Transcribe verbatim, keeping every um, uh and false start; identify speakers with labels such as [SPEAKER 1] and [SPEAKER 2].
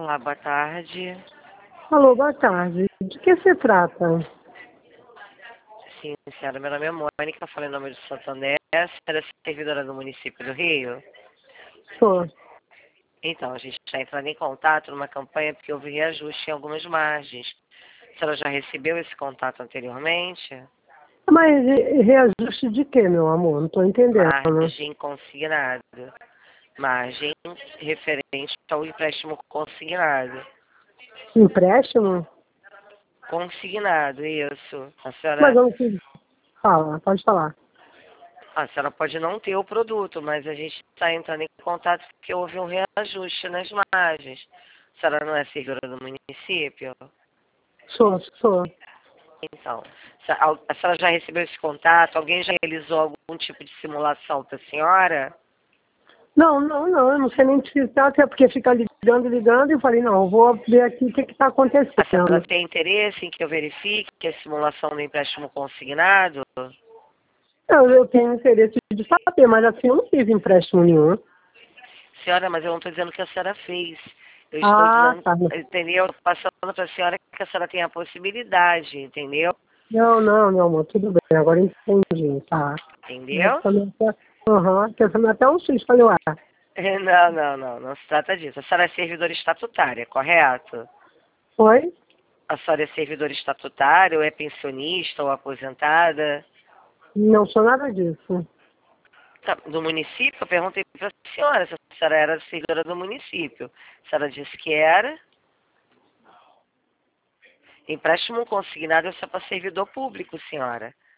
[SPEAKER 1] Olá, boa tarde.
[SPEAKER 2] Alô, boa tarde. De que se trata?
[SPEAKER 1] Sim, senhora, meu nome é Mônica, falei em nome do Santander, senhora é servidora do município do Rio.
[SPEAKER 2] Sou.
[SPEAKER 1] Então, a gente está entrando em contato numa campanha porque houve reajuste em algumas margens. A senhora já recebeu esse contato anteriormente?
[SPEAKER 2] Mas re- reajuste de quê, meu amor? Não estou entendendo.
[SPEAKER 1] Margem consignado. Margem referente ao empréstimo consignado.
[SPEAKER 2] Empréstimo?
[SPEAKER 1] Consignado, isso. A
[SPEAKER 2] Mas
[SPEAKER 1] senhora,
[SPEAKER 2] eu não sei. Fala, pode falar.
[SPEAKER 1] a senhora pode não ter o produto, mas a gente está entrando em contato porque houve um reajuste nas margens. A senhora não é servidora do município?
[SPEAKER 2] Sou, sou.
[SPEAKER 1] Então, se a a senhora já recebeu esse contato? Alguém já realizou algum tipo de simulação para a senhora?
[SPEAKER 2] Não, não, não, eu não sei nem se trata, é porque fica ligando, ligando, e eu falei, não, eu vou ver aqui o que está
[SPEAKER 1] A senhora
[SPEAKER 2] acontecendo.
[SPEAKER 1] tem interesse em que eu verifique a simulação do empréstimo consignado?
[SPEAKER 2] Não, eu tenho interesse de saber, mas assim eu não fiz empréstimo nenhum.
[SPEAKER 1] Senhora, mas eu não estou dizendo que a senhora fez. Eu estou
[SPEAKER 2] Ah,
[SPEAKER 1] dizendo,
[SPEAKER 2] tá.
[SPEAKER 1] entendeu? Estou passando para a senhora que a senhora tem a possibilidade, entendeu?
[SPEAKER 2] Não, não, meu amor, tudo bem, agora eu entendi, tá.
[SPEAKER 1] Entendeu?
[SPEAKER 2] Aham, que eu tomei até um susto, falei, ué.
[SPEAKER 1] Não, não, não, não se trata disso. A senhora é servidora estatutária, correto?
[SPEAKER 2] Oi?
[SPEAKER 1] A senhora é servidora estatutária, ou é pensionista, ou aposentada?
[SPEAKER 2] Não sou nada disso.
[SPEAKER 1] Tá, do município? Eu perguntei para a senhora se a senhora era servidora do município. A senhora disse que era. Empréstimo consignado é só para servidor público, senhora.